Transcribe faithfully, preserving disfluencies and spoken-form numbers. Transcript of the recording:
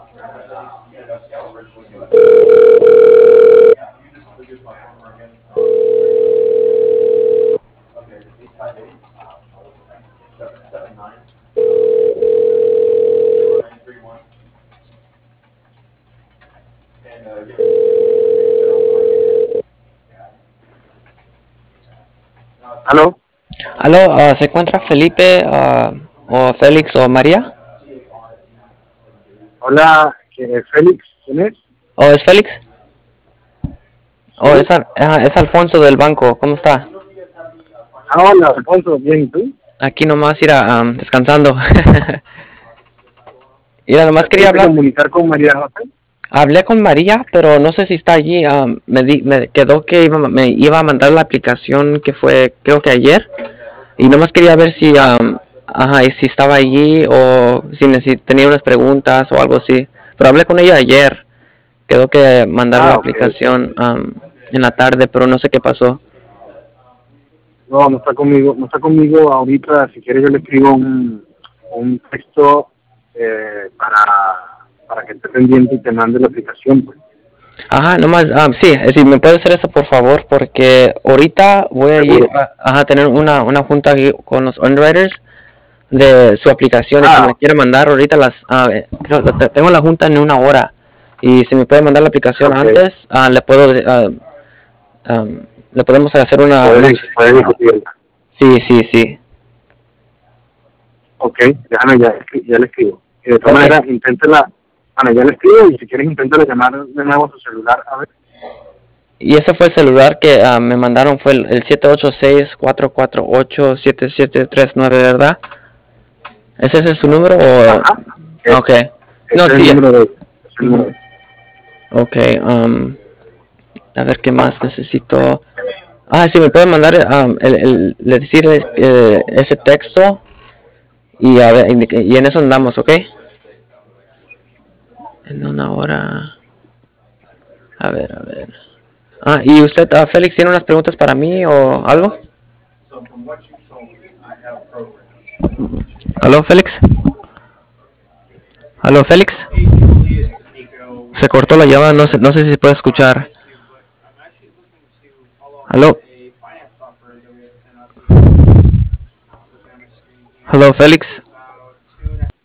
¿Aló? Aló, ah, ¿se encuentra Felipe ah, o Félix o María? Hola, eh, Félix, ¿quién es? ¿O es Félix? ¿O ¿Sí? es, Al- ah, es Alfonso del banco? ¿Cómo está? Ah, hola, Alfonso, bien, ¿y tú? Aquí nomás ir a, am, descansando. Mira, ¿Te nomás quería pudiste hablar. comunicar con María José? Hablé con María, pero no sé si está allí. am, me, di- me quedó que iba, me iba a mandar la aplicación que fue, creo que ayer. Y nomás quería ver si, Ah, am, ajá, y si estaba allí o si necesi- tenía unas preguntas o algo así. Pero hablé con ella ayer. Quedó que mandar la ah, ok. aplicación am, en la tarde, pero no sé qué pasó. No, no está conmigo, no está conmigo ahorita. Si quieres yo le escribo un, un texto eh, para, para que esté pendiente y te mande la aplicación, pues. Ajá, nomás, ah, sí, eh, si me puede hacer eso por favor, porque ahorita voy a ir Seguro. a, a tener una, una junta aquí con los underwriters de su aplicación y si me la Ah, quiere mandar ahorita las, ah, eh, creo- te- tengo la junta en una hora y si me puede mandar la aplicación ok. antes, ah, le puedo, ah, am, le podemos hacer una, una, Puedes, puedes discutirla. sí, sí, sí, Ok, déjame, ya, escri- ya le escribo. Y de todas ok. maneras, inténtela. Bueno, ya le escribo y si quieres inténtala llamar de nuevo a su celular. A ver. Y ese fue el celular que ah, me mandaron, fue el, el siete ocho seis, cuatro cuatro ocho, siete siete tres nueve, ¿verdad? ¿Ese es su número o...? Ajá. Ah, Es, ok. ese No, es el sí. número de ella. Es el número de Ujú. ella. Ok, um, a ver qué más necesito. Ah, sí, me pueden mandar um, el, el, le decir eh, ese texto y a ver, y, y en eso andamos, ¿ok? En una hora. A ver, a ver. Ah, ¿y usted, ah, Félix, tiene unas preguntas para mí o algo? ¿Aló, Félix? ¿Aló, Félix? Se cortó la llamada, no sé, no sé si se puede escuchar. ¿Aló? ¿Aló, Félix?